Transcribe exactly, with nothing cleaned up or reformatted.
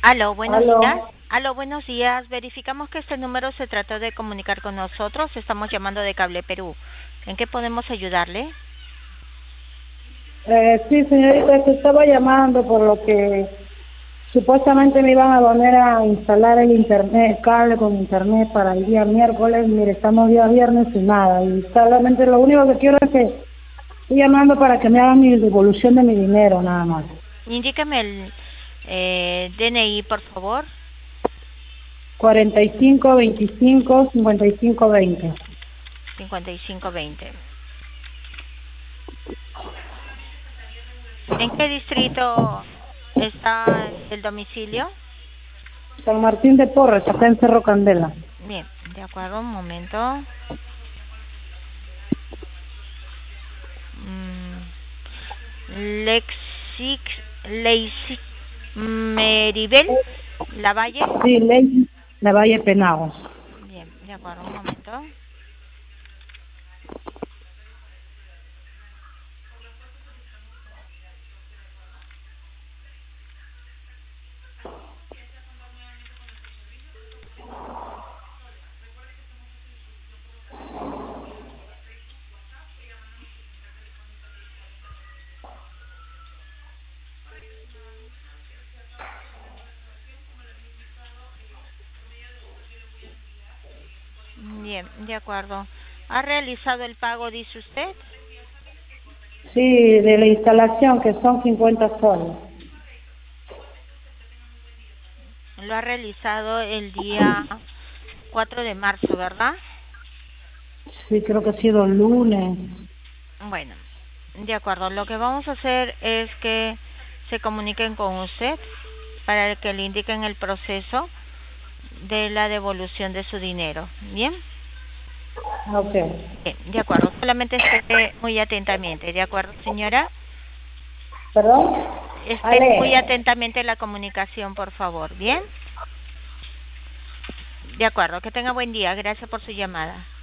Aló, buenos Aló. días. Aló, buenos días. Verificamos que este número se trató de comunicar con nosotros. Estamos llamando de Cable Perú. ¿En qué podemos ayudarle? Eh, sí, señorita, que estaba llamando por lo que supuestamente me iban a poner a instalar el internet, cable con internet para el día miércoles. Mire, estamos día viernes y nada. Y solamente lo único que quiero es que estoy llamando para que me hagan mi devolución de mi dinero, nada más. Indíqueme el eh, D N I, por favor. cuarenta y cinco veinticinco cincuenta y cinco veinte. cincuenta y cinco veinte. ¿En qué distrito está el domicilio? San Martín de Porres, acá en Cerro Candela. Bien, de acuerdo, un momento. Mm, Lexix, Leipzig, Meribel, Lavalle. Sí, ley La Valle Penagos. Bien, de acuerdo, un momento. Bien, de acuerdo. ¿Ha realizado el pago, dice usted? Sí, de la instalación, que son cincuenta soles. Lo ha realizado el día cuatro de marzo, ¿verdad? Sí, creo que ha sido lunes. Bueno, de acuerdo. Lo que vamos a hacer es que se comuniquen con usted para que le indiquen el proceso de la devolución de su dinero. ¿Bien? Ok. Bien, de acuerdo. Solamente esté muy atentamente. ¿De acuerdo, señora? ¿Perdón? Esté muy Ale. atentamente la comunicación, por favor. ¿Bien? De acuerdo. Que tenga buen día. Gracias por su llamada.